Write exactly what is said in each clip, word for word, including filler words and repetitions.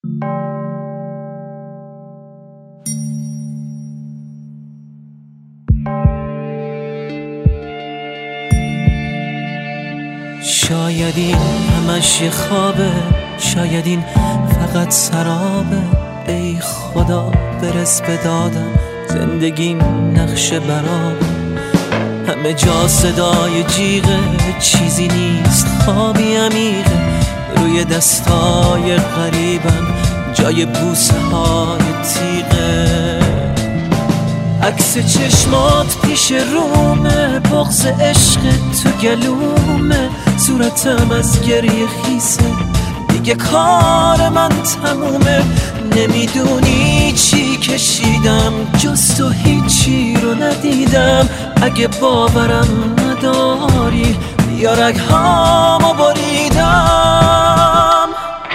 شاید این همش یه خوابه، شاید این فقط سرابه. ای خدا برس به دادم، زندگیم نقش برابه. همه جا صدای جیغه، چیزی نیست خوابی عمیقه. روی دستای غریبم جای بوسه های تیغه. عکس چشمات پیش رومه، بغض عشق تو گلومه. صورتم از گریه خیسه، دیگه کار من تمومه. نمیدونی چی کشیدم، جز تو هیچی رو ندیدم. اگه باورم نداری بیا رگهامو بریدم.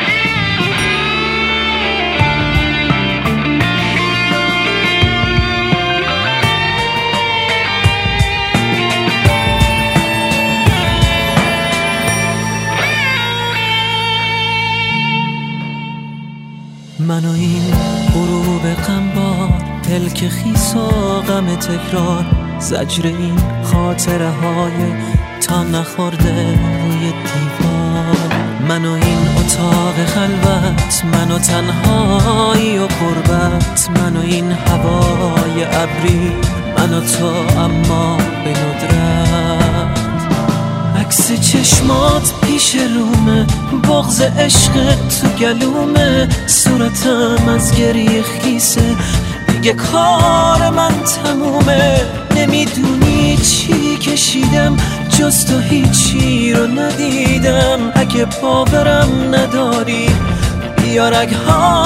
من و این غروب غمبار، پلک خیس و غم تکرار. زجر این خاطره های تا نخورده روی دیوار. من و این اتاق خلوت، من و تنهایی و غربت. من و این هوای ابری، من و تو اما به ندرت. عکس چشمات پیش رومه، بغض عشق تو گلومه. صورتم از گریه خیسه، دیگه کار من تمومه. نمیدونی چی کشیدم، جز تو هیچی رو ندیدم. اگه باورم نداری بیا رگ‌ها